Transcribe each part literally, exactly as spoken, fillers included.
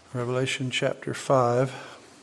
Revelation chapter five.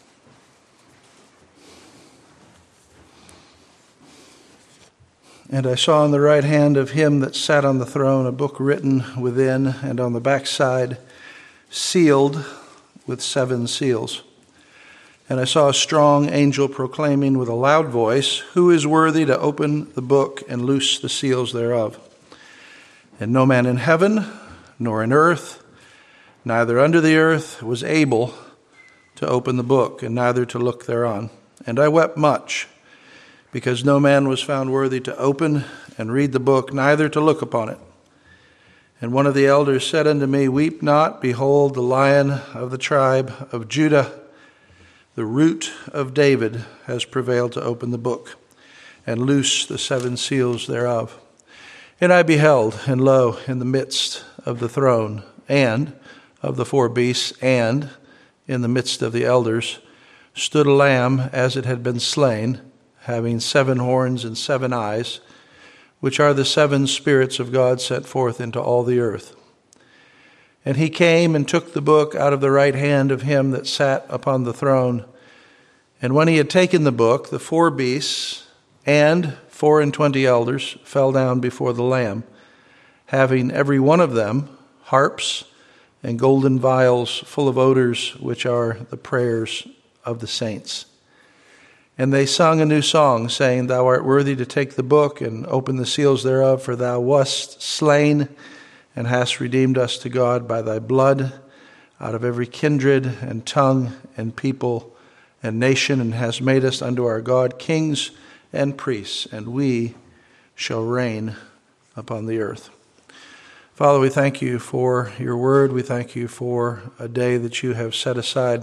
And I saw on the right hand of him that sat on the throne a book written within, and on the backside sealed with seven seals. And I saw a strong angel proclaiming with a loud voice, "Who is worthy to open the book and loose the seals thereof?" And no man in heaven, nor in earth, neither under the earth, was able to open the book, and neither to look thereon. And I wept much, because no man was found worthy to open and read the book, neither to look upon it. And one of the elders said unto me, "Weep not, behold, the Lion of the tribe of Judah, the Root of David, has prevailed to open the book and loose the seven seals thereof." And I beheld, and lo, in the midst of the throne and of the four beasts, and in the midst of the elders, stood a lamb as it had been slain, having seven horns and seven eyes, which are the seven spirits of God sent forth into all the earth. And he came and took the book out of the right hand of him that sat upon the throne. And when he had taken the book, the four beasts and four and twenty elders fell down before the Lamb, having every one of them harps and golden vials full of odors, which are the prayers of the saints. And they sung a new song, saying, "Thou art worthy to take the book and open the seals thereof, for thou wast slain and hast redeemed us to God by thy blood out of every kindred and tongue and people and nation, and hast made us unto our God kings and priests, and we shall reign upon the earth." Father, we thank you for your word. We thank you for a day that you have set aside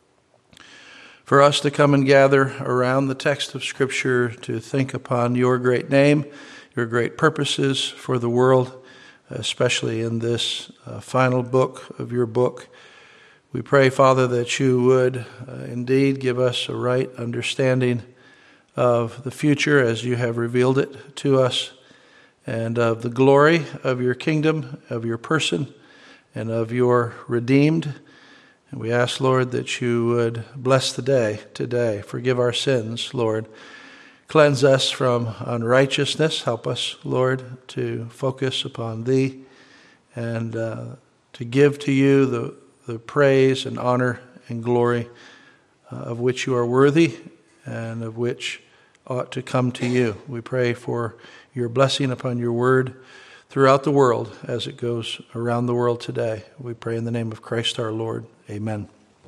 for us to come and gather around the text of Scripture to think upon your great name, your great purposes for the world, especially in this uh, final book of your book. We pray, Father, that you would uh, indeed give us a right understanding of the future as you have revealed it to us, and of the glory of your kingdom, of your person, and of your redeemed. And we ask, Lord, that you would bless the day today. Forgive our sins, Lord. Cleanse us from unrighteousness. Help us, Lord, to focus upon thee and uh, to give to you the, the praise and honor and glory uh, of which you are worthy and of which ought to come to you. We pray for your blessing upon your word throughout the world as it goes around the world today. We pray in the name of Christ our Lord. Amen.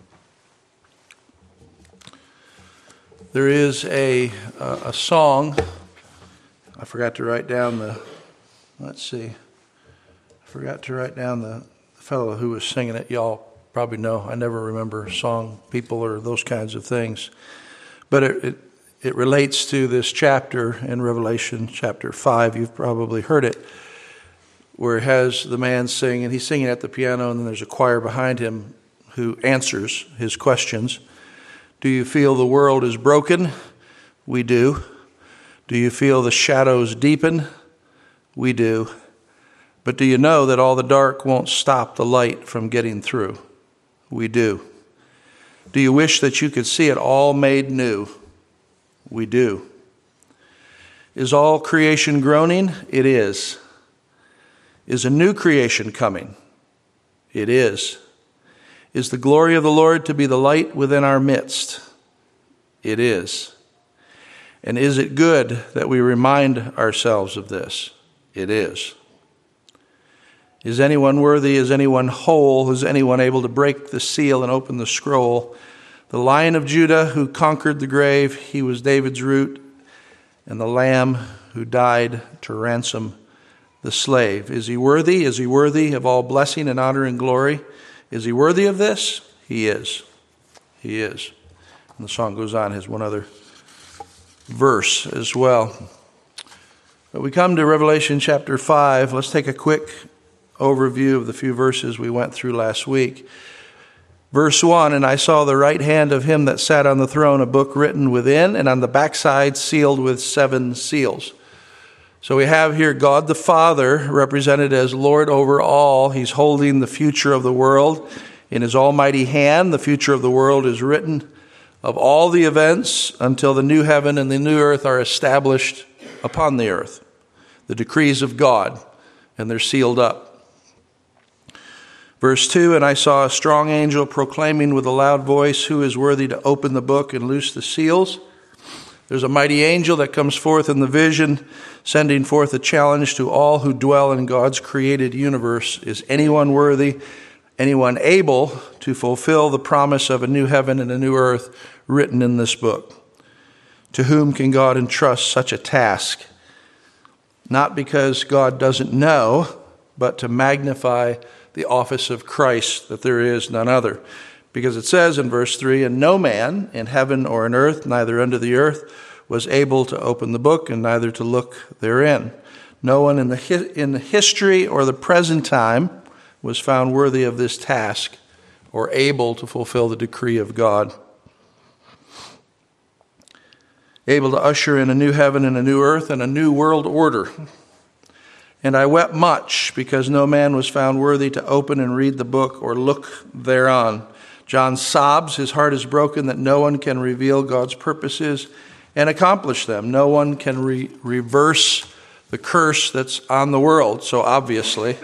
There is a uh, a song. I forgot to write down the, let's see. I forgot to write down the fellow who was singing it. Y'all probably know. I never remember song people or those kinds of things. But it, it It relates to this chapter in Revelation chapter five. You've probably heard it, where it has the man sing, and he's singing at the piano, and then there's a choir behind him who answers his questions. Do you feel the world is broken? We do. Do you feel the shadows deepen? We do. But do you know that all the dark won't stop the light from getting through? We do. Do you wish that you could see it all made new? We do. Is all creation groaning? It is. Is a new creation coming? It is. Is the glory of the Lord to be the light within our midst? It is. And is it good that we remind ourselves of this? It is. Is anyone worthy? Is anyone whole? Is anyone able to break the seal and open the scroll? The Lion of Judah who conquered the grave, he was David's root, and the Lamb who died to ransom the slave. Is he worthy? Is he worthy of all blessing and honor and glory? Is he worthy of this? He is. He is. And the song goes on, has one other verse as well. But we come to Revelation chapter five. Let's take a quick overview of the few verses we went through last week. Verse one, and I saw the right hand of him that sat on the throne, a book written within, and on the backside sealed with seven seals. So we have here God the Father represented as Lord over all. He's holding the future of the world In his almighty hand, the future of the world is written, of all the events until the new heaven and the new earth are established upon the earth. The decrees of God, and they're sealed up. Verse two, and I saw a strong angel proclaiming with a loud voice, who is worthy to open the book and loose the seals? There's a mighty angel that comes forth in the vision, sending forth a challenge to all who dwell in God's created universe. Is anyone worthy, anyone able to fulfill the promise of a new heaven and a new earth written in this book? To whom can God entrust such a task? Not because God doesn't know, but to magnify the office of Christ, that there is none other. Because it says in verse three, and no man in heaven or in earth, neither under the earth, was able to open the book and neither to look therein. No one in the in the history or the present time was found worthy of this task or able to fulfill the decree of God. Able to usher in a new heaven and a new earth and a new world order. And I wept much because no man was found worthy to open and read the book or look thereon. John sobs, his heart is broken that no one can reveal God's purposes and accomplish them. No one can re- reverse the curse that's on the world, so obviously.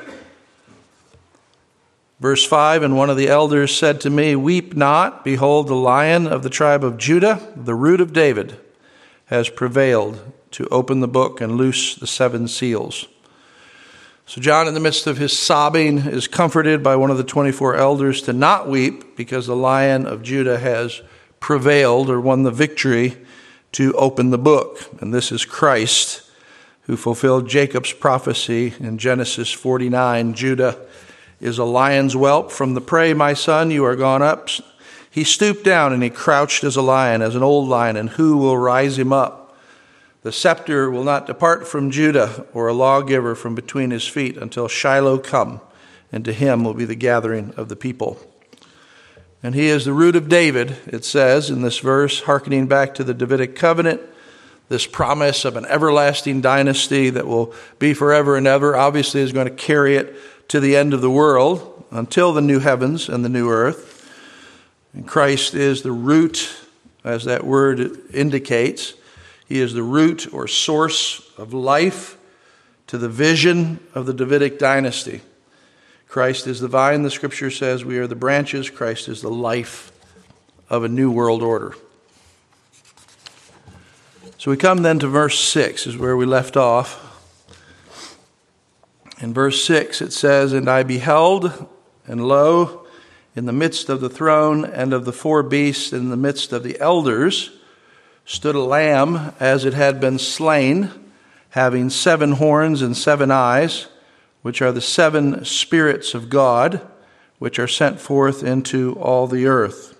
Verse five, and one of the elders said to me, weep not, behold, the Lion of the tribe of Judah, the Root of David, has prevailed to open the book and loose the seven seals. So John, in the midst of his sobbing, is comforted by one of the twenty-four elders to not weep because the Lion of Judah has prevailed or won the victory to open the book. And this is Christ, who fulfilled Jacob's prophecy in Genesis forty-nine. Judah is a lion's whelp from the prey, my son, you are gone up. He stooped down and he crouched as a lion, as an old lion, and who will rise him up? The scepter will not depart from Judah, or a lawgiver from between his feet, until Shiloh come, and to him will be the gathering of the people. And he is the root of David, it says in this verse, hearkening back to the Davidic covenant, this promise of an everlasting dynasty that will be forever and ever, obviously is going to carry it to the end of the world, until the new heavens and the new earth. And Christ is the root, as that word indicates. He is the root or source of life to the vision of the Davidic dynasty. Christ is the vine, the scripture says. We are the branches. Christ is the life of a new world order. So we come then to verse six, is where we left off. In verse six it says, and I beheld, and lo, in the midst of the throne and of the four beasts, in the midst of the elders, stood a lamb as it had been slain, having seven horns and seven eyes, which are the seven spirits of God, which are sent forth into all the earth.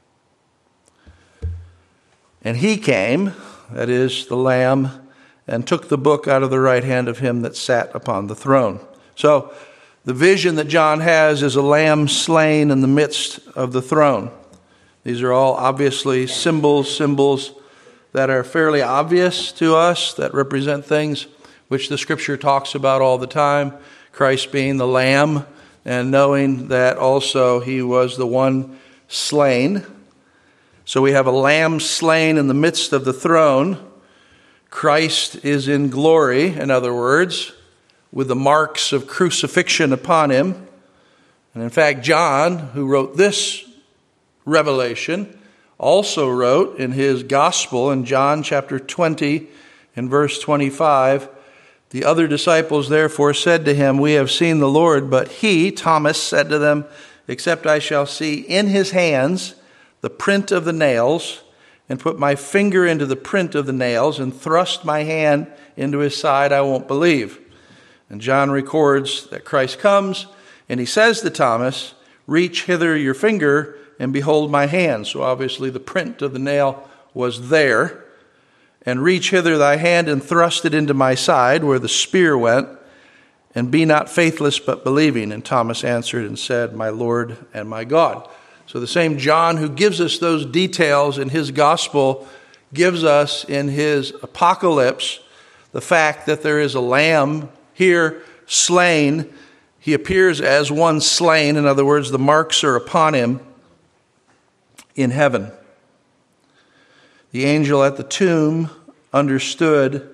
And he came, that is, the Lamb, and took the book out of the right hand of him that sat upon the throne. So, the vision that John has is a lamb slain in the midst of the throne. These are all obviously symbols, symbols that are fairly obvious to us, that represent things which the scripture talks about all the time. Christ being the lamb, and knowing that also he was the one slain. So we have a lamb slain in the midst of the throne. Christ is in glory, in other words, with the marks of crucifixion upon him. And in fact, John, who wrote this revelation, also wrote in his gospel in John chapter twenty, in verse twenty-five, the other disciples therefore said to him, we have seen the Lord. But he, Thomas, said to them, except I shall see in his hands the print of the nails, and put my finger into the print of the nails, and thrust my hand into his side, I won't believe. And John records that Christ comes, and he says to Thomas, reach hither your finger, and behold my hand. So obviously the print of the nail was there. And reach hither thy hand, and thrust it into my side, where the spear went, and be not faithless, but believing. And Thomas answered and said, my Lord and my God. So the same John who gives us those details in his gospel gives us in his apocalypse the fact that there is a lamb here slain He appears as one slain. In other words, the marks are upon him in heaven. The angel at the tomb understood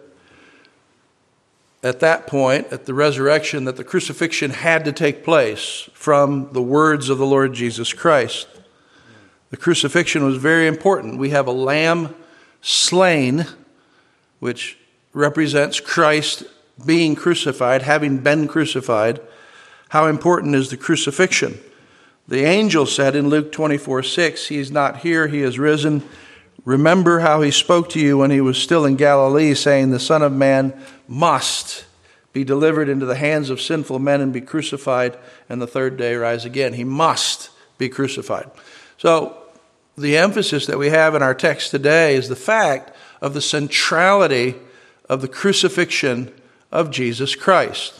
at that point, at the resurrection, that the crucifixion had to take place from the words of the Lord Jesus Christ. The crucifixion was very important. We have a lamb slain, which represents Christ being crucified, having been crucified. How important is the crucifixion? The angel said in Luke twenty-four six, he is not here, he is risen. Remember how he spoke to you when he was still in Galilee, saying, the Son of Man must be delivered into the hands of sinful men and be crucified, and the third day rise again. He must be crucified. So the emphasis that we have in our text today is the fact of the centrality of the crucifixion of Jesus Christ.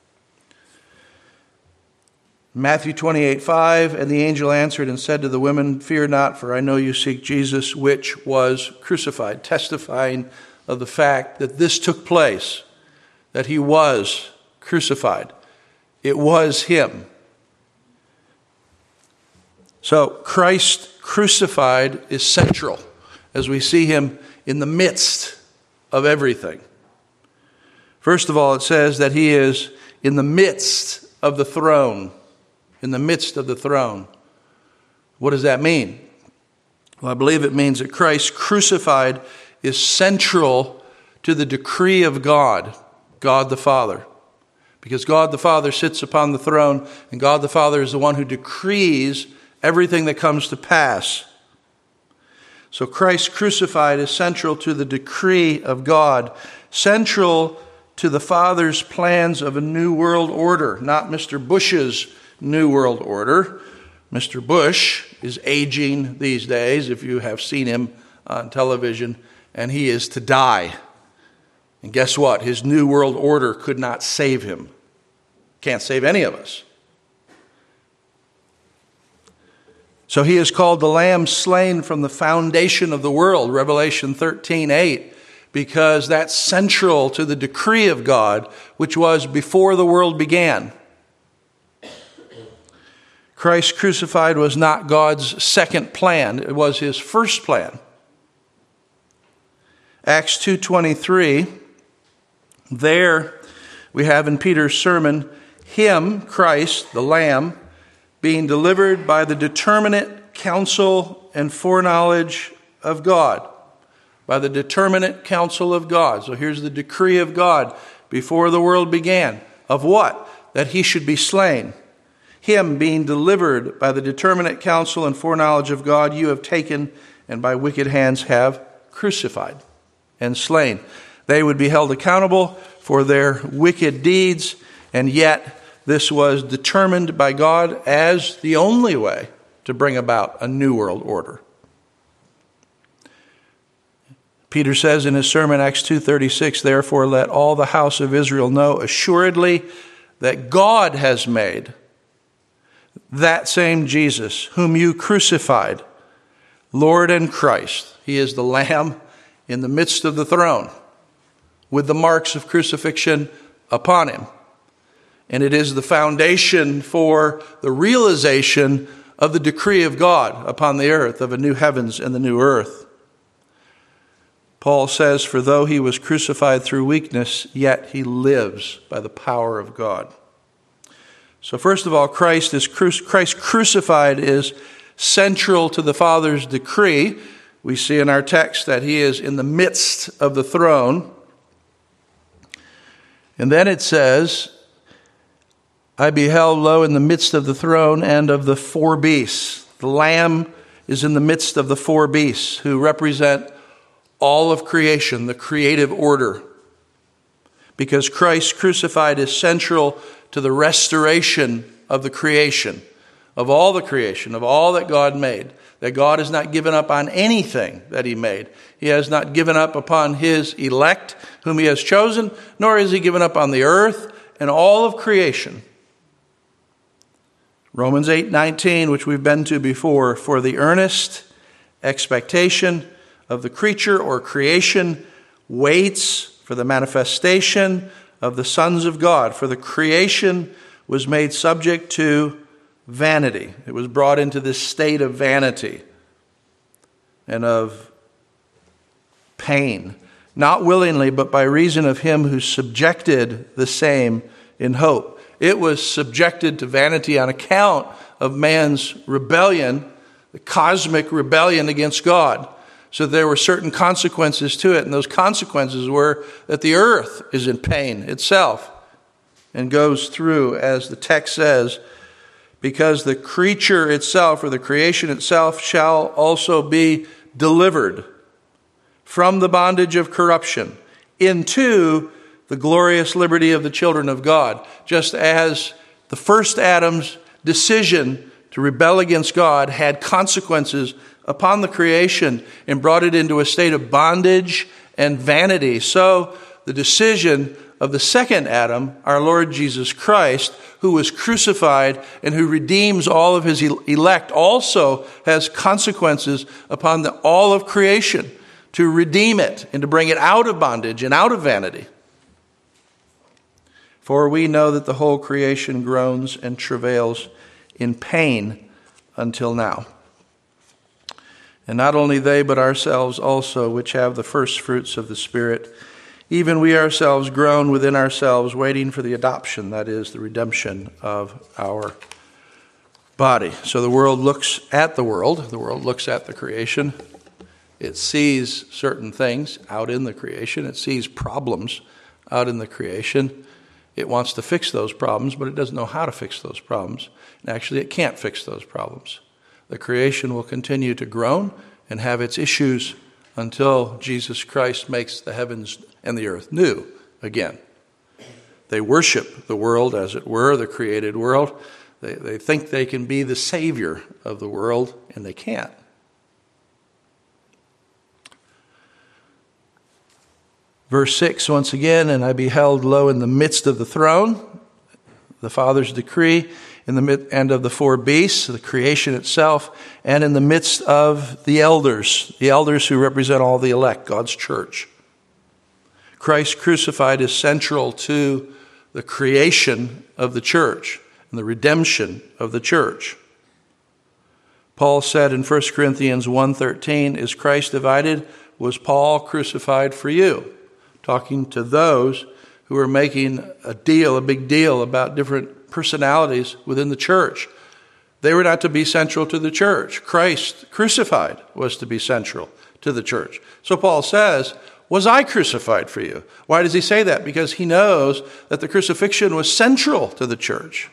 Matthew twenty-eight five, and the angel answered and said to the women, fear not, for I know you seek Jesus, which was crucified, testifying of the fact that this took place, that he was crucified. It was him. So Christ crucified is central as we see him in the midst of everything. First of all, it says that he is in the midst of the throne. In the midst of the throne. What does that mean? Well, I believe it means that Christ crucified is central to the decree of God, God the Father. Because God the Father sits upon the throne, and God the Father is the one who decrees everything that comes to pass. So Christ crucified is central to the decree of God, central to the Father's plans of a new world order, not Mister Bush's New World Order. Mister Bush is aging these days, if you have seen him on television, and he is to die. And guess what? His New World Order could not save him. Can't save any of us. So he is called the Lamb slain from the foundation of the world, Revelation thirteen eight, because that's central to the decree of God, which was before the world began. Christ crucified was not God's second plan. It was his first plan. Acts two twenty-three, there we have in Peter's sermon, him, Christ, the Lamb, being delivered by the determinate counsel and foreknowledge of God. By the determinate counsel of God. So here's the decree of God before the world began. Of what? That he should be slain. Him being delivered by the determinate counsel and foreknowledge of God, you have taken and by wicked hands have crucified and slain. They would be held accountable for their wicked deeds, and yet this was determined by God as the only way to bring about a new world order. Peter says in his sermon, Acts two thirty-six, therefore let all the house of Israel know assuredly that God has made that same Jesus, whom you crucified, Lord and Christ. He is the Lamb in the midst of the throne, with the marks of crucifixion upon him. And it is the foundation for the realization of the decree of God upon the earth, of a new heavens and the new earth. Paul says, for though he was crucified through weakness, yet he lives by the power of God. So first of all, Christ is cru- Christ crucified is central to the Father's decree. We see in our text that he is in the midst of the throne. And then it says, I beheld, lo, in the midst of the throne and of the four beasts. The Lamb is in the midst of the four beasts, who represent all of creation, the creative order. Because Christ crucified is central to the restoration of the creation, of all the creation, of all that God made. That God has not given up on anything that he made. He has not given up upon his elect, whom he has chosen, nor has he given up on the earth and all of creation. Romans eight nineteen, which we've been to before, for the earnest expectation of the creature or creation waits for the manifestation of the sons of God. For the creation was made subject to vanity. It was brought into this state of vanity and of pain, not willingly, but by reason of him who subjected the same in hope. It was subjected to vanity on account of man's rebellion, the cosmic rebellion against God. So there were certain consequences to it, and those consequences were that the earth is in pain itself and goes through, as the text says, because the creature itself, or the creation itself, shall also be delivered from the bondage of corruption into the glorious liberty of the children of God. Just as the first Adam's decision to rebel against God had consequences upon the creation and brought it into a state of bondage and vanity, so the decision of the second Adam, our Lord Jesus Christ, who was crucified and who redeems all of his elect, also has consequences upon the, all of creation, to redeem it and to bring it out of bondage and out of vanity. For we know that the whole creation groans and travails in pain until now. And not only they, but ourselves also, which have the first fruits of the Spirit, even we ourselves groan within ourselves, waiting for the adoption, that is, the redemption of our body. So the world looks at the world. The world looks at the creation. It sees certain things out in the creation. It sees problems out in the creation. It wants to fix those problems, but it doesn't know how to fix those problems. And actually, it can't fix those problems. The creation will continue to groan and have its issues until Jesus Christ makes the heavens and the earth new again. They worship the world, as it were, the created world. They, they think they can be the savior of the world, and they can't. Verse six, once again, and I beheld, lo, in the midst of the throne, the Father's decree, in the mid, and of the four beasts, the creation itself, and in the midst of the elders, the elders who represent all the elect, God's church. Christ crucified is central to the creation of the church and the redemption of the church. Paul said in First Corinthians one thirteen, is Christ divided? Was Paul crucified for you? Talking to those who are making a deal, a big deal about different personalities within the church. They were not to be central to the church. Christ crucified was to be central to the church. So Paul says, was I crucified for you? Why does he say that? Because he knows that the crucifixion was central to the church.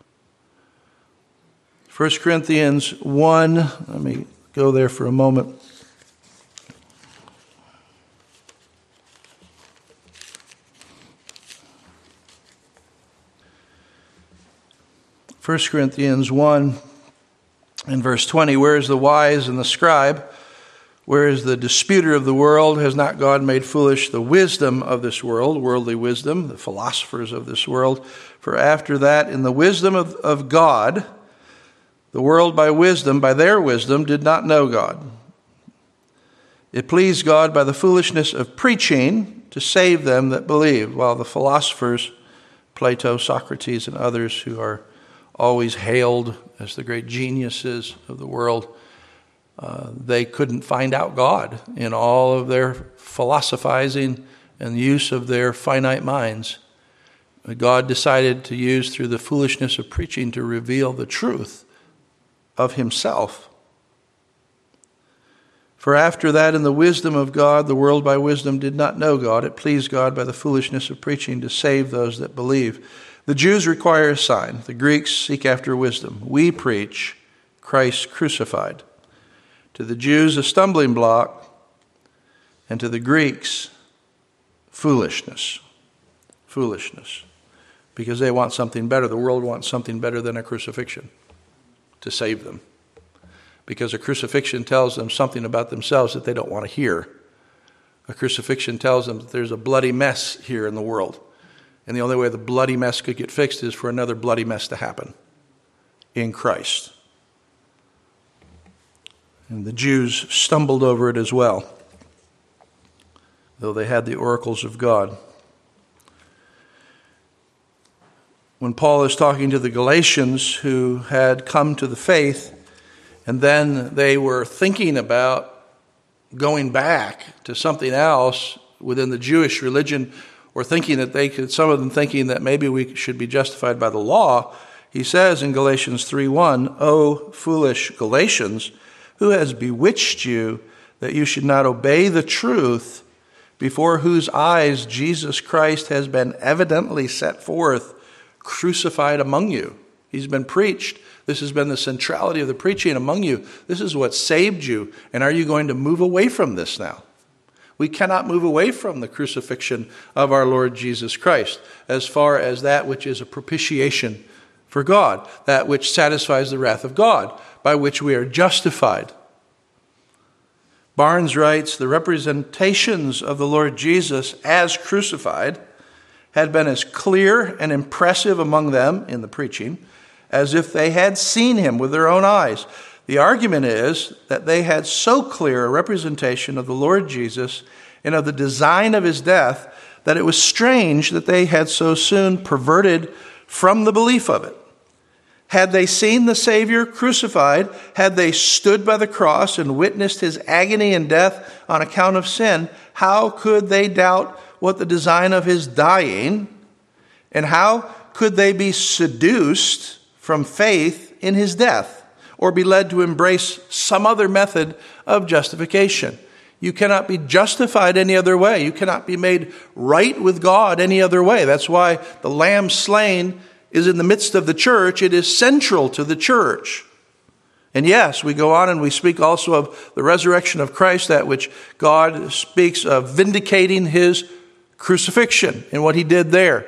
First Corinthians one, let me go there for a moment. First Corinthians one and verse twenty, where is the wise and the scribe? Where is the disputer of the world? Has not God made foolish the wisdom of this world, worldly wisdom, the philosophers of this world? For after that, in the wisdom of, of God, the world by wisdom, by their wisdom, did not know God. It pleased God by the foolishness of preaching to save them that believe, while the philosophers, Plato, Socrates, and others who are always hailed as the great geniuses of the world, uh, they couldn't find out God in all of their philosophizing and use of their finite minds. God decided to use through the foolishness of preaching to reveal the truth of himself. For after that, in the wisdom of God, the world by wisdom did not know God. It pleased God by the foolishness of preaching to save those that believe. The Jews require a sign. The Greeks seek after wisdom. We preach Christ crucified. To the Jews, a stumbling block, and to the Greeks, foolishness. Foolishness. Because they want something better. The world wants something better than a crucifixion to save them. Because a crucifixion tells them something about themselves that they don't want to hear. A crucifixion tells them that there's a bloody mess here in the world. And the only way the bloody mess could get fixed is for another bloody mess to happen in Christ. And the Jews stumbled over it as well, though they had the oracles of God. when Paul is talking to the Galatians who had come to the faith, and then they were thinking about going back to something else within the Jewish religion, or thinking that they could, some of them thinking that maybe we should be justified by the law, he says in Galatians three one, "O foolish Galatians, who has bewitched you that you should not obey the truth, before whose eyes Jesus Christ has been evidently set forth, crucified among you?" He's been preached. This has been the centrality of the preaching among you. This is what saved you. And are you going to move away from this now? We cannot move away from the crucifixion of our Lord Jesus Christ as far as that which is a propitiation for God, that which satisfies the wrath of God, by which we are justified. Barnes writes, "The representations of the Lord Jesus as crucified had been as clear and impressive among them in the preaching as if they had seen him with their own eyes. The argument is that they had so clear a representation of the Lord Jesus and of the design of his death that it was strange that they had so soon perverted from the belief of it. Had they seen the Savior crucified, had they stood by the cross and witnessed his agony and death on account of sin, how could they doubt what the design of his dying, and how could they be seduced from faith in his death, or be led to embrace some other method of justification? You cannot be justified any other way. You cannot be made right with God any other way. That's why the lamb slain is in the midst of the church. It is central to the church. And yes, we go on and we speak also of the resurrection of Christ, that which God speaks of vindicating his crucifixion and what he did there.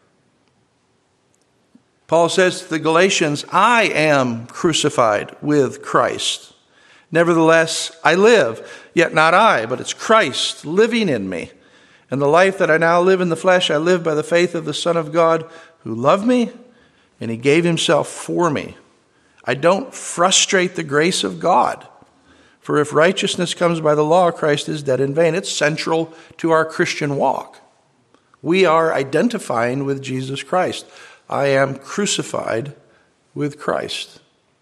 Paul says to the Galatians, "I am crucified with Christ. Nevertheless, I live, yet not I, but it's Christ living in me. And the life that I now live in the flesh, I live by the faith of the Son of God who loved me, and he gave himself for me. I don't frustrate the grace of God. For if righteousness comes by the law, Christ is dead in vain." It's central to our Christian walk. We are identifying with Jesus Christ. I am crucified with Christ.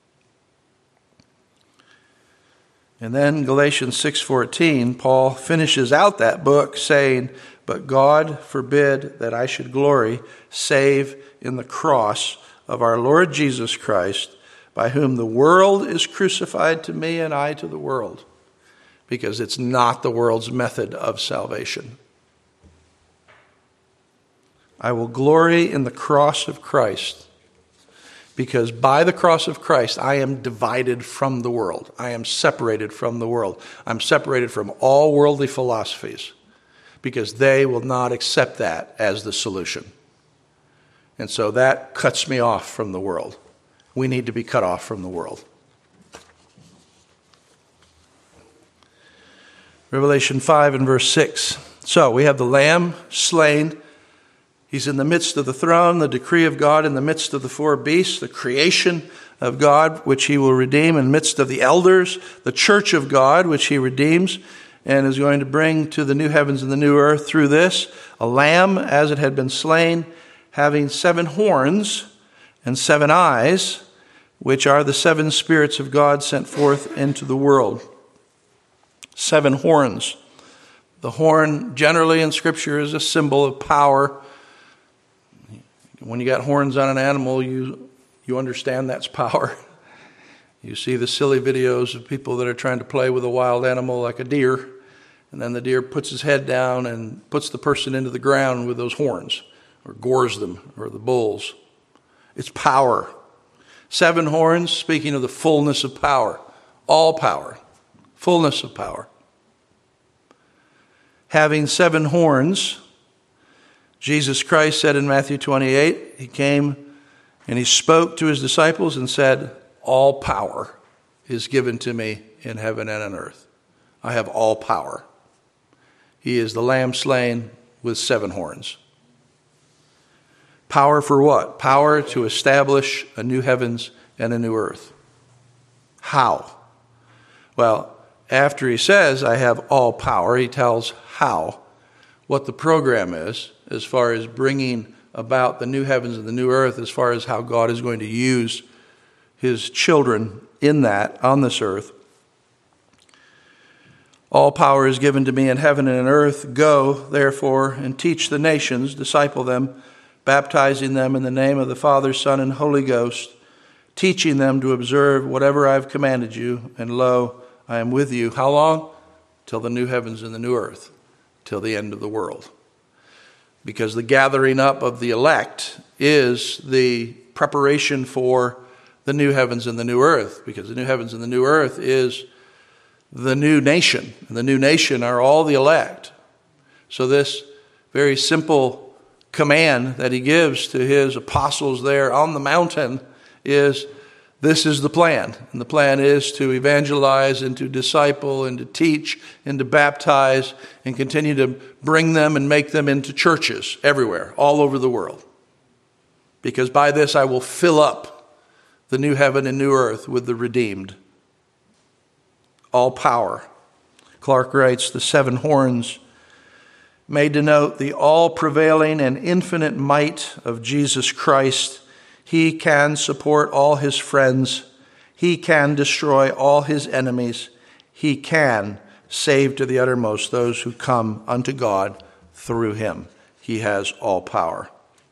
And then Galatians six fourteen, Paul finishes out that book saying, "But God forbid that I should glory, save in the cross of our Lord Jesus Christ, by whom the world is crucified to me and I to the world," because it's not the world's method of salvation. I will glory in the cross of Christ, because by the cross of Christ, I am divided from the world. I am separated from the world. I'm separated from all worldly philosophies, because they will not accept that as the solution. And so that cuts me off from the world. We need to be cut off from the world. Revelation five and verse six. So we have the Lamb slain. He's in the midst of the throne, the decree of God in the midst of the four beasts, the creation of God, which he will redeem, in the midst of the elders, the church of God, which he redeems, and is going to bring to the new heavens and the new earth through this, a lamb as it had been slain, having seven horns and seven eyes, which are the seven spirits of God sent forth into the world. Seven horns. The horn generally in Scripture is a symbol of power. When you got horns on an animal, you you understand that's power. You see the silly videos of people that are trying to play with a wild animal like a deer, and then the deer puts his head down and puts the person into the ground with those horns, or gores them, or the bulls. It's power. Seven horns, speaking of the fullness of power. All power. Fullness of power. Having seven horns, Jesus Christ said in Matthew twenty-eight, he came and he spoke to his disciples and said, "All power is given to me in heaven and on earth. I have all power." He is the Lamb slain with seven horns. Power for what? Power to establish a new heavens and a new earth. How? Well, after he says, "I have all power," he tells how, what the program is as far as bringing about the new heavens and the new earth as far as how God is going to use his children in that, on this earth. All power is given to me in heaven and in earth. Go, therefore, and teach the nations, disciple them, baptizing them in the name of the Father, Son, and Holy Ghost, teaching them to observe whatever I have commanded you. And lo, I am with you. How long? Till the new heavens and the new earth, till the end of the world. Because the gathering up of the elect is the preparation for the new heavens and the new earth. Because the new heavens and the new earth is the new nation. And the new nation are all the elect. So this very simple command that he gives to his apostles there on the mountain is, this is the plan. And the plan is to evangelize and to disciple and to teach and to baptize and continue to bring them and make them into churches everywhere, all over the world. Because by this I will fill up the new heaven and new earth with the redeemed. All power. Clark writes, the seven horns may denote the all-prevailing and infinite might of Jesus Christ. He can support all his friends. He can destroy all his enemies. He can save to the uttermost those who come unto God through him. He has all power.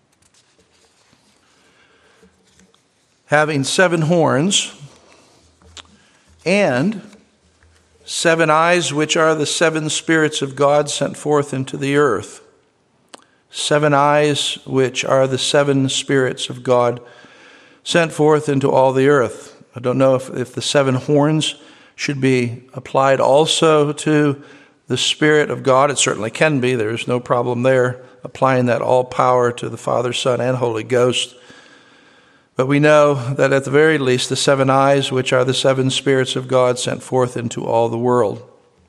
Having seven horns and seven eyes, which are the seven spirits of God sent forth into the earth. Seven eyes, which are the seven spirits of God sent forth into all the earth. I don't know if, if the seven horns should be applied also to the Spirit of God. It certainly can be. There's no problem there, applying that all power to the Father, Son, and Holy Ghost. But we know that at the very least, the seven eyes, which are the seven spirits of God sent forth into all the world.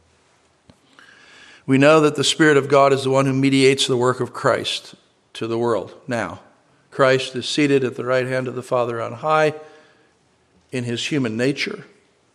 We know that the Spirit of God is the one who mediates the work of Christ to the world. Now, Christ is seated at the right hand of the Father on high in his human nature.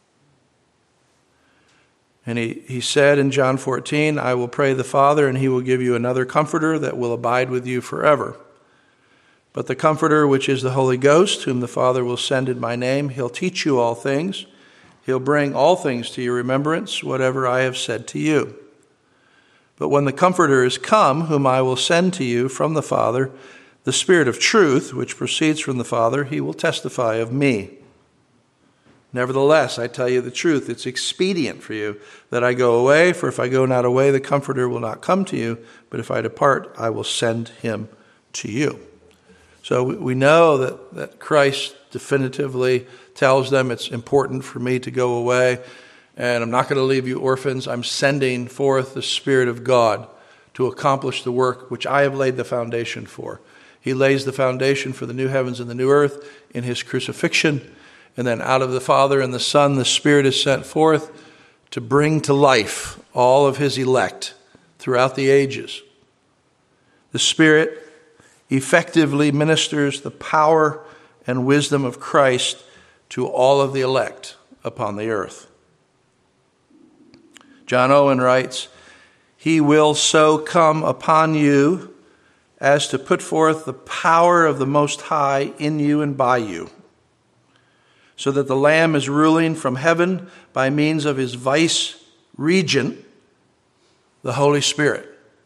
And he, he said in John fourteen, I will pray the Father, and he will give you another comforter that will abide with you forever. But the Comforter, which is the Holy Ghost, whom the Father will send in my name, he'll teach you all things. He'll bring all things to your remembrance, whatever I have said to you. But when the Comforter is come, whom I will send to you from the Father, the Spirit of truth, which proceeds from the Father, he will testify of me. Nevertheless, I tell you the truth, it's expedient for you that I go away, for if I go not away, the Comforter will not come to you, but if I depart, I will send him to you. So we know that, that Christ definitively tells them it's important for me to go away, and I'm not going to leave you orphans. I'm sending forth the Spirit of God to accomplish the work which I have laid the foundation for. He lays the foundation for the new heavens and the new earth in his crucifixion, and then out of the Father and the Son, the Spirit is sent forth to bring to life all of his elect throughout the ages. The Spirit effectively ministers the power and wisdom of Christ to all of the elect upon the earth. John Owen writes, he will so come upon you as to put forth the power of the Most High in you and by you, so that the Lamb is ruling from heaven by means of his vice-regent, the Holy Spirit.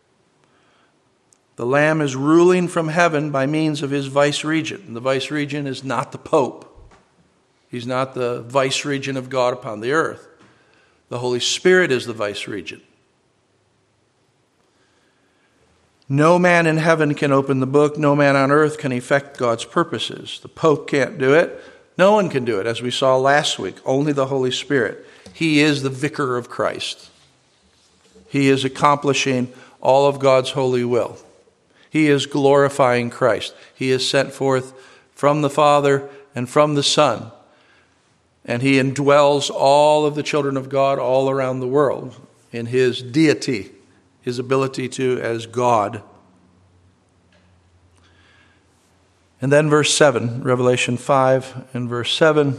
The Lamb is ruling from heaven by means of his vice-regent. And the vice-regent is not the Pope. He's not the vice-regent of God upon the earth. The Holy Spirit is the vice-regent. No man in heaven can open the book. No man on earth can effect God's purposes. The Pope can't do it. No one can do it, as we saw last week. Only the Holy Spirit. He is the vicar of Christ. He is accomplishing all of God's holy will. He is glorifying Christ. He is sent forth from the Father and from the Son. And he indwells all of the children of God all around the world in his deity, his ability to as God. And then verse seven, Revelation five and verse seven.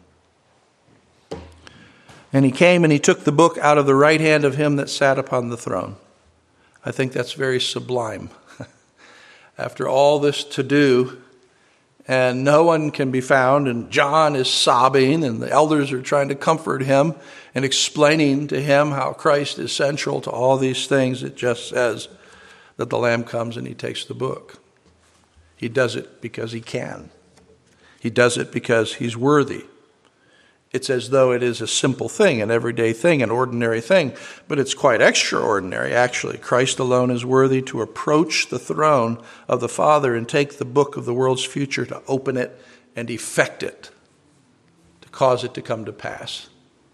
And he came and he took the book out of the right hand of him that sat upon the throne. I think that's very sublime. after all this to do, and no one can be found, and John is sobbing, and the elders are trying to comfort him and explaining to him how Christ is central to all these things. It just says that the Lamb comes and he takes the book. He does it because he can. He does it because he's worthy. It's as though it is a simple thing, an everyday thing, an ordinary thing, but it's quite extraordinary, actually. Christ alone is worthy to approach the throne of the Father and take the book of the world's future, to open it and effect it, to cause it to come to pass.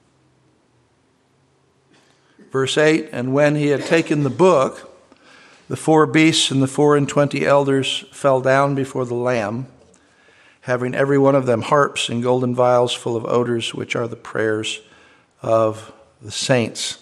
Verse eight, and when he had taken the book, the four beasts and the four and twenty elders fell down before the Lamb, having every one of them harps and golden vials full of odors, which are the prayers of the saints.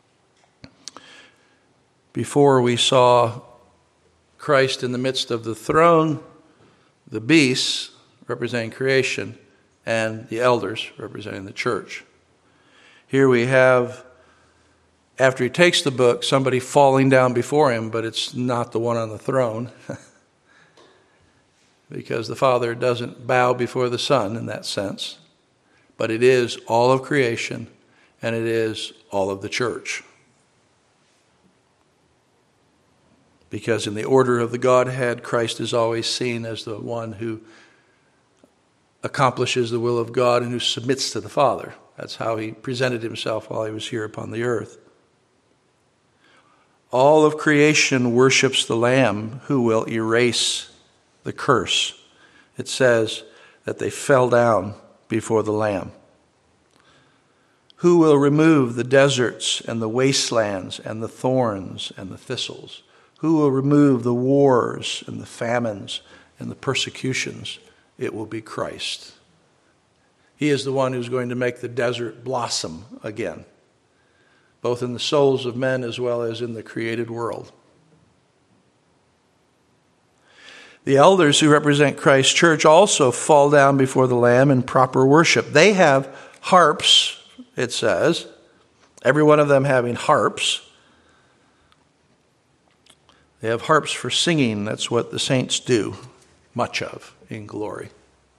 Before we saw Christ in the midst of the throne, the beasts representing creation, and the elders representing the church. Here we have, after he takes the book, somebody falling down before him, but it's not the one on the throne. Because the Father doesn't bow before the Son in that sense. But it is all of creation, and it is all of the church. Because in the order of the Godhead, Christ is always seen as the one who accomplishes the will of God and who submits to the Father. That's how he presented himself while he was here upon the earth. All of creation worships the Lamb who will erase the curse. It says that they fell down before the Lamb. Who will remove the deserts and the wastelands and the thorns and the thistles? Who will remove the wars and the famines and the persecutions? It will be Christ. He is the one who's going to make the desert blossom again, both in the souls of men as well as in the created world. The elders who represent Christ's church also fall down before the Lamb in proper worship. They have harps, it says, every one of them having harps. They have harps for singing. That's what the saints do, much of, in glory.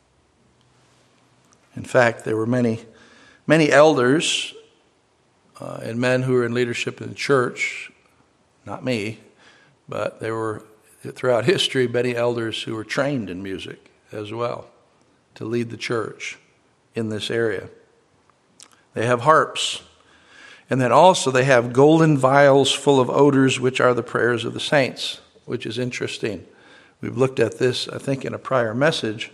In fact, there were many, many elders uh, and men who were in leadership in the church, not me, but there were throughout history, many elders who were trained in music as well to lead the church in this area. They have harps. And then also they have golden vials full of odors, which are the prayers of the saints, which is interesting. We've looked at this, I think, in a prior message.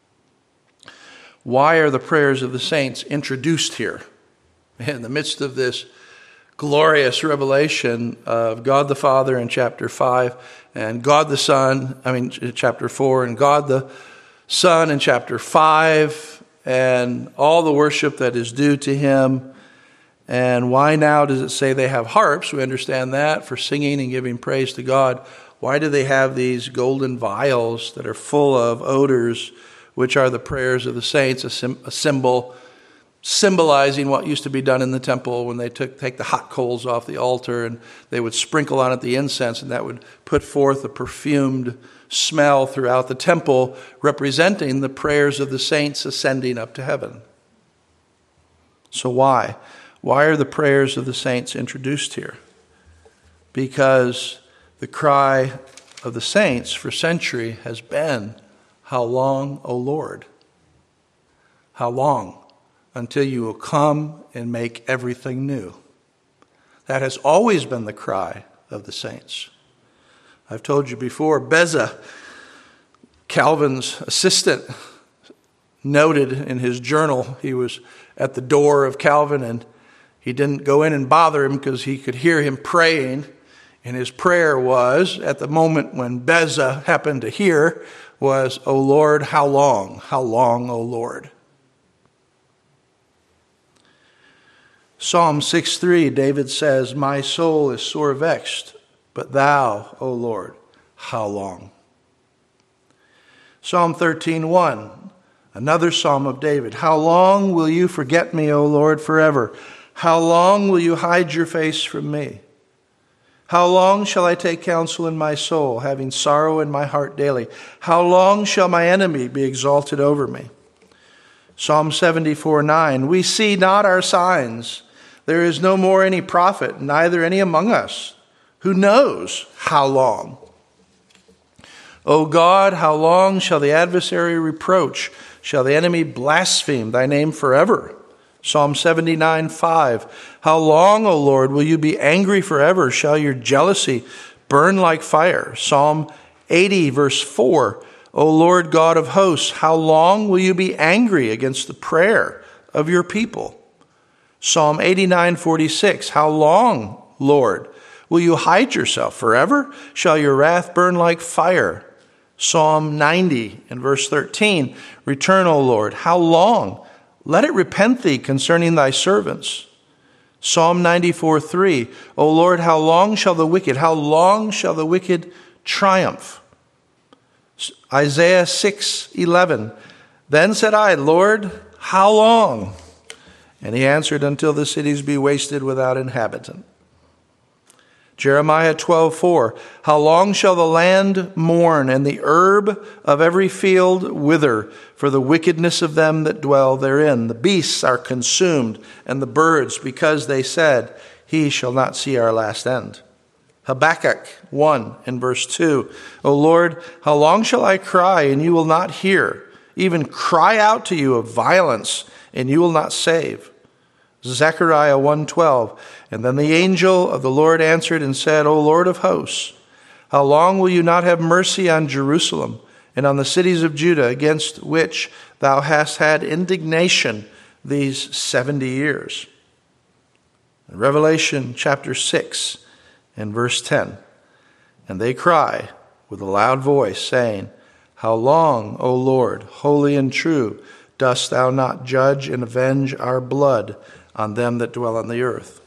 Why are the prayers of the saints introduced here? In the midst of this glorious revelation of God the Father in chapter five, and God the Son, I mean, chapter four, and God the Son in chapter five, and all the worship that is due to him. And why now does it say they have harps? We understand that for singing and giving praise to God. Why do they have these golden vials that are full of odors, which are the prayers of the saints, a, sim- a symbol symbolizing what used to be done in the temple when they took take the hot coals off the altar and they would sprinkle on it the incense, and that would put forth a perfumed smell throughout the temple, representing the prayers of the saints ascending up to heaven. So why? Why are the prayers of the saints introduced here? Because the cry of the saints for century has been, "How long, O Lord? How long? Until you will come and make everything new." That has always been the cry of the saints. I've told you before, Beza, Calvin's assistant, noted in his journal, he was at the door of Calvin and he didn't go in and bother him because he could hear him praying. And his prayer was, at the moment when Beza happened to hear, was, "O Lord, how long? How long, O Lord?" Psalm six three, David says, "My soul is sore vexed, but thou, O Lord, how long?" Psalm thirteen one, another psalm of David. "How long will you forget me, O Lord, forever? How long will you hide your face from me?" How long shall I take counsel in my soul, having sorrow in my heart daily? How long shall my enemy be exalted over me? Psalm seventy-four nine, we see not our signs. There is no more any prophet, neither any among us. Who knows how long? O God, how long shall the adversary reproach? Shall the enemy blaspheme thy name forever? Psalm seventy-nine five, how long, O Lord, will you be angry forever? Shall your jealousy burn like fire? Psalm eighty verse four, O Lord God of hosts, how long will you be angry against the prayer of your people? Psalm eighty-nine forty-six, how long, Lord, will you hide yourself forever? Shall your wrath burn like fire? Psalm ninety and verse thirteen, return, O Lord, how long? Let it repent thee concerning thy servants. Psalm ninety-four three, O Lord, how long shall the wicked, how long shall the wicked triumph? Isaiah six eleven, then said I, Lord, how long? And he answered, until the cities be wasted without inhabitant. Jeremiah twelve four, how long shall the land mourn, and the herb of every field wither, for the wickedness of them that dwell therein? The beasts are consumed, and the birds, because they said, he shall not see our last end. Habakkuk one and verse two, O Lord, how long shall I cry, and you will not hear? Even cry out to you of violence, and you will not save. Zechariah one twelve, and then the angel of the Lord answered and said, O Lord of hosts, how long will you not have mercy on Jerusalem and on the cities of Judah, against which thou hast had indignation these seventy years? Revelation chapter six and verse ten, and they cry with a loud voice, saying, how long, O Lord, holy and true, dost thou not judge and avenge our blood on them that dwell on the earth?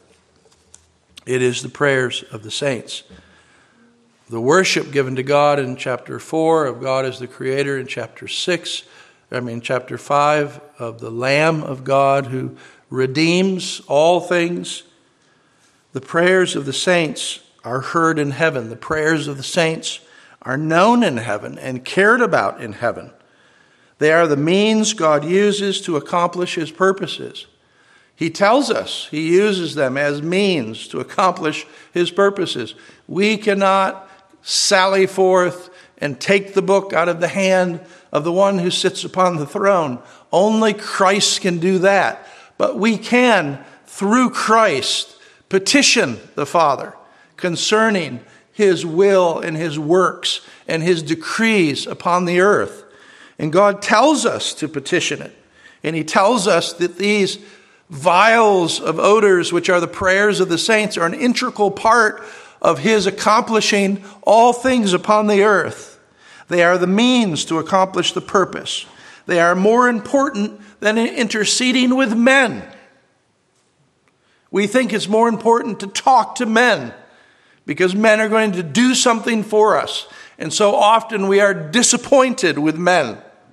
It is the prayers of the saints. The worship given to God in chapter four of God as the Creator, in chapter six, I mean chapter five of the Lamb of God who redeems all things. The prayers of the saints are heard in heaven. The prayers of the saints are known in heaven and cared about in heaven. They are the means God uses to accomplish his purposes. He tells us he uses them as means to accomplish his purposes. We cannot sally forth and take the book out of the hand of the one who sits upon the throne. Only Christ can do that. But we can, through Christ, petition the Father concerning his will and his works and his decrees upon the earth. And God tells us to petition it. And he tells us that these vials of odors, which are the prayers of the saints, are an integral part of his accomplishing all things upon the earth. They are the means to accomplish the purpose. They are more important than interceding with men. We think it's more important to talk to men because men are going to do something for us. And so often we are disappointed with men.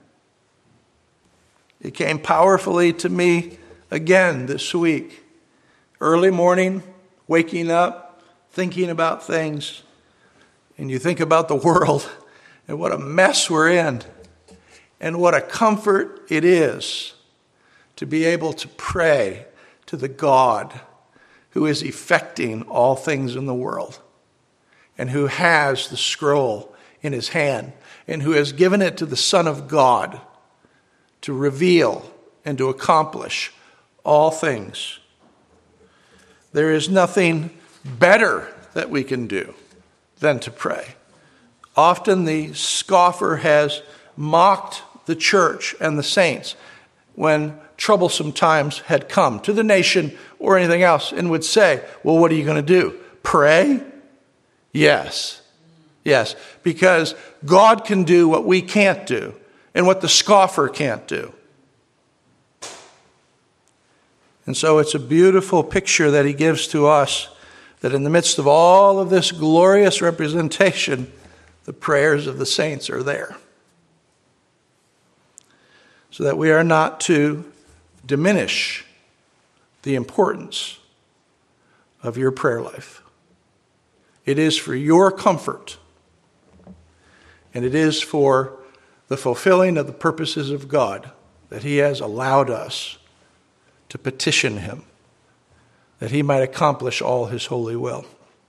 It came powerfully to me again this week. Early morning, waking up, thinking about things. And you think about the world and what a mess we're in. And what a comfort it is to be able to pray to the God who is effecting all things in the world. And who has the scroll in his hand. And who has given it to the Son of God to reveal and to accomplish all things. There is nothing better that we can do than to pray. Often the scoffer has mocked the church and the saints when troublesome times had come to the nation or anything else, and would say, well, what are you going to do? Pray? Yes. Yes, because God can do what we can't do and what the scoffer can't do. And so it's a beautiful picture that he gives to us, that in the midst of all of this glorious representation, the prayers of the saints are there. So that we are not to diminish the importance of your prayer life. It is for your comfort. And it is for the fulfilling of the purposes of God that he has allowed us to petition him, that he might accomplish all his holy will.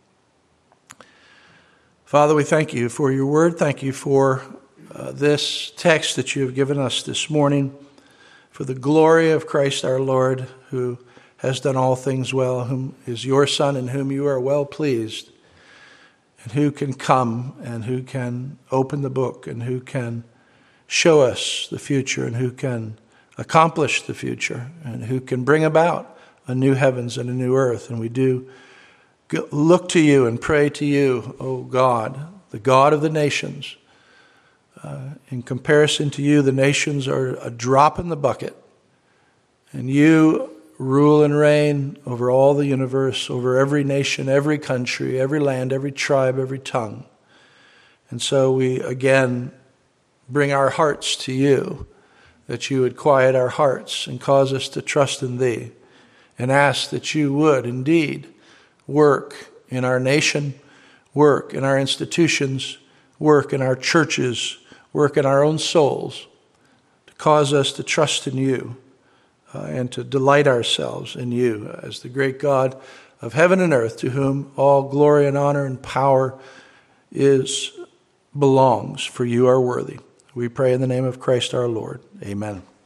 Father, we thank you for your word. Thank you for uh, this text that you have given us this morning, for the glory of Christ our Lord, who has done all things well, whom is your Son, in whom you are well pleased, and who can come and who can open the book and who can show us the future and who can accomplish the future and who can bring about a new heavens and a new earth. And we do look to you and pray to you, O God, the God of the nations. Uh, in comparison to you, the nations are a drop in the bucket. And you rule and reign over all the universe, over every nation, every country, every land, every tribe, every tongue. And so we again bring our hearts to you, that you would quiet our hearts and cause us to trust in thee, and ask that you would indeed work in our nation, work in our institutions, work in our churches, work in our own souls, to cause us to trust in you uh, and to delight ourselves in you as the great God of heaven and earth, to whom all glory and honor and power is belongs, for you are worthy. We pray in the name of Christ our Lord. Amen.